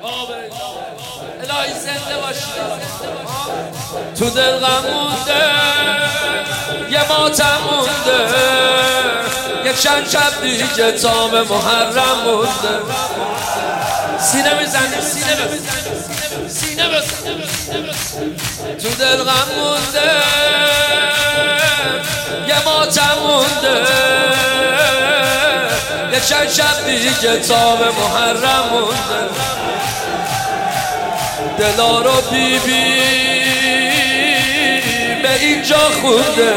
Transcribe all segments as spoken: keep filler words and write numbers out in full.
الهی زنده باشی. تو دل غم مونده، یه ماتم مونده، یه چند شب دیگه تا به محرم مونده. سینه میزنی، سینه بزن، سینه بزن. تو دل غم مونده، یه ماتم مونده، یه چند شب دیگه تا به محرم مونده. دلا رو بی بی به اینجا خونده،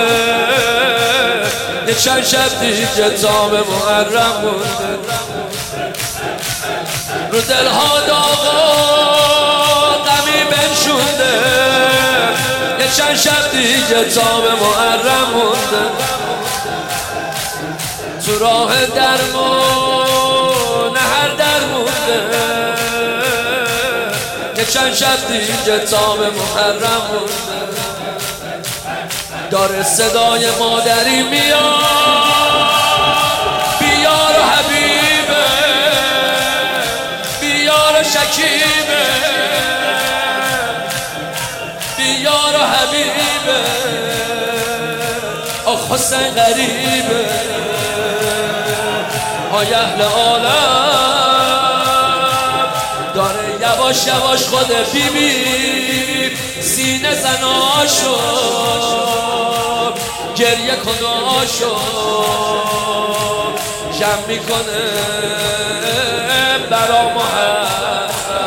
یه چند شب دیگه تا به محرم مونده. رو دلها داغ و غمی بنشونده، یه چند شب دیگه تا به محرم مونده. تو راه درمون هر در مونده، یه چند شب دیگه تا به محرم مونده. داره صدای مادری میاد، بیار و حبیبه، بیار و شکیبه، بیار و حبیبه، آخ حسین غریبه. آی اهل عالم، داره یواش یواش خود بی بی سینه زناشو گریه کناشو جمع میکنه برا محرم.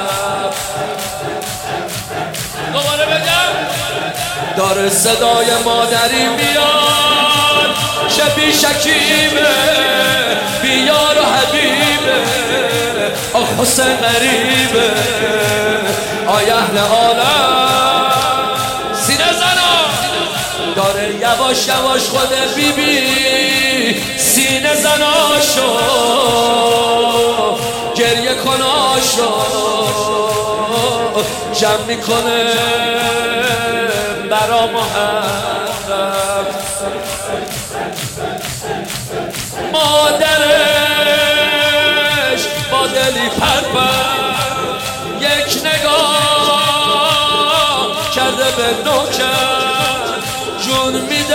دوباره بگم، داره صدای مادری میاد، شبی شکیبه، بیار و حبیبه، آخ حسین غریبه. آی اهل عالم، سینه زنا، داره یواش یواش خود بی بی سینه زناشو گریه کناشو جمع میکنه برا محرم. مادرش با دلی پرپر یک نگاه کرده به نوکر، جون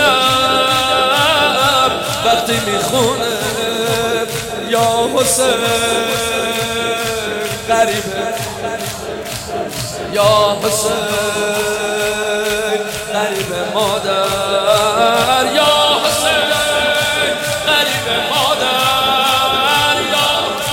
میدم وقتی میخونه یا حسین غریبه، یا حسین غریبه مادر، یا حسین غریبه مادر، یا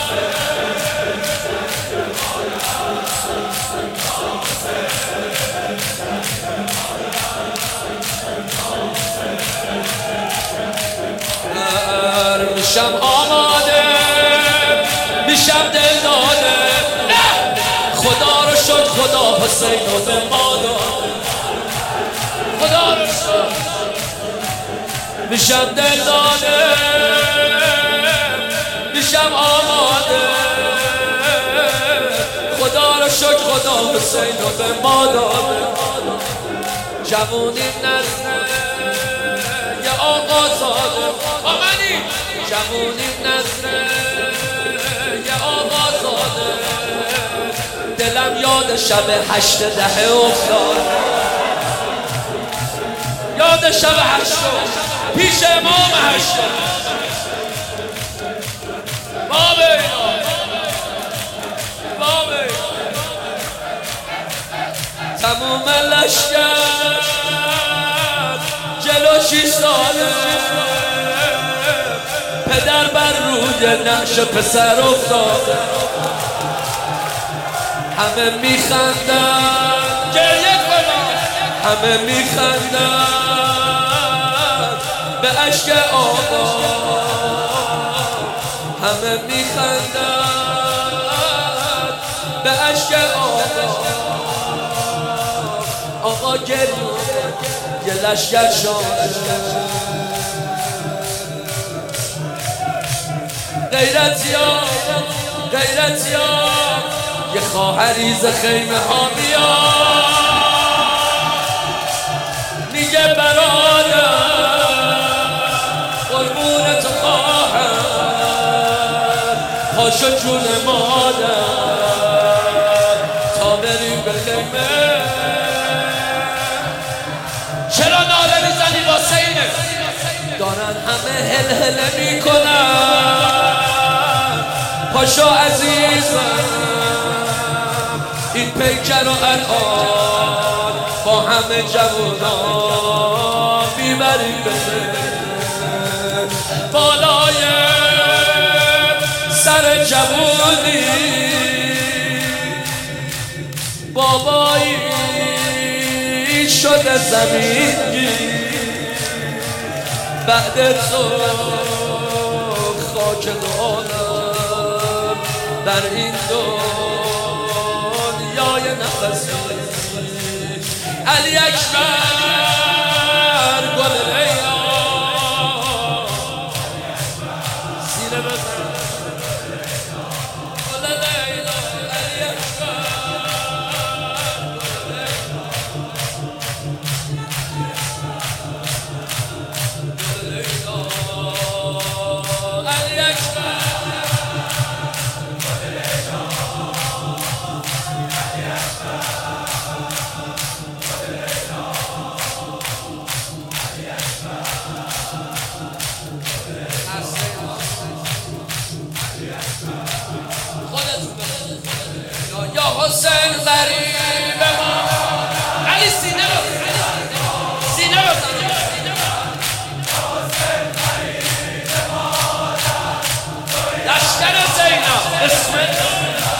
میشم آماده، میشم دل داده، خدا رو شد خدا حسین رو به ما داد، خدا رو شد میشم دل داده، میشم آماده، خدا رو شد خدا حسین رو به ما داده. جوونی نظره یه آقا زاده، آمنی جوونی نظره یه آقا زاده، دلم یاد شب هشت دهه افتاد، یاد شب هشت پیش امام هشت. بابی بابی تموم لشکر جلو شیش ساله، پدر بر روی نقش پسر افتاده، همه میخندن گریه کنن، همه میخندن به عشق آقا، همه میخندن به عشق آقا. آقا گریه یه لشکر شده، غیرتیا غیرتیا یه خواهری ز خیمه ها میاد، میگه برادر قربونت خواهر پاشو جون مادر، دارن همه هل هله میکنن. پاشو عزیزم این پیکر و الان با همه جوانان میبریم بده بالای سر جوانی. بابایی شده زمینی بعد تو خاک دانم در این دنیای نفسی. علی اکبر گل لیلا سینه بزن گل لیلا علی اکبر یا حسین غریب ما. علی سینه بزن سینه بزن لشکر زینب بسم الله.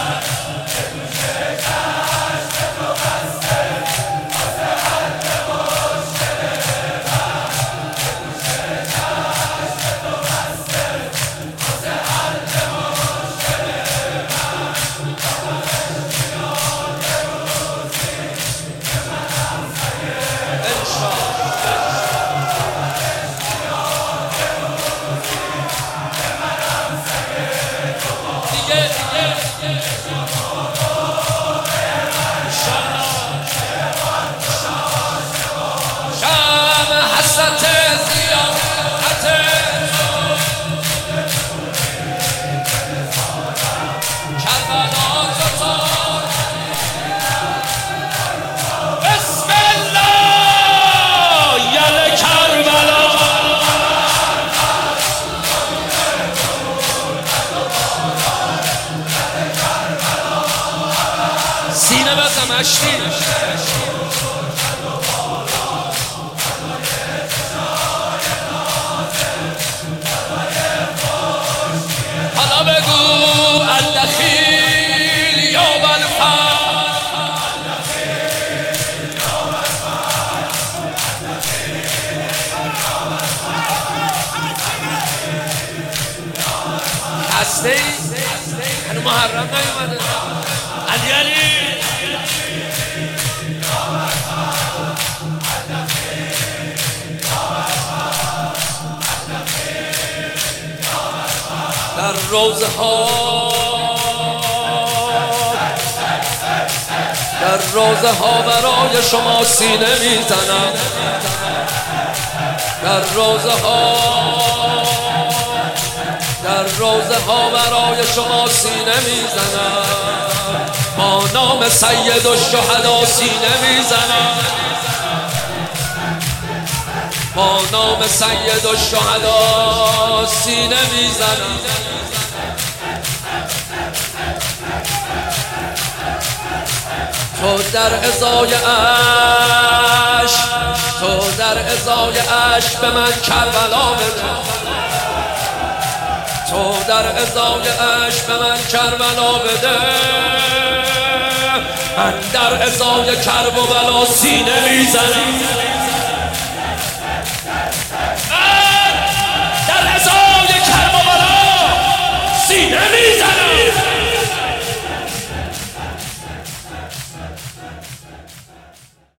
سینه بزن مشتی حالا بگو الدخیل یا بالفر هسته ای؟ هنو محرم نیومده علی علی در روزه ها در روزه ها برای شما سینه میزنم. در روزه ها در روزه ها برای شما سینه میزنم. با نام سید الشهدا سینه میزنم. با نام سید الشهدا سینه میزنم. تو در ازای عشق تو در ازای عشق به من کربلا بده. تو در ازای عشق به من کربلا بده. من در ازای کرب و بلا سینه میزنم.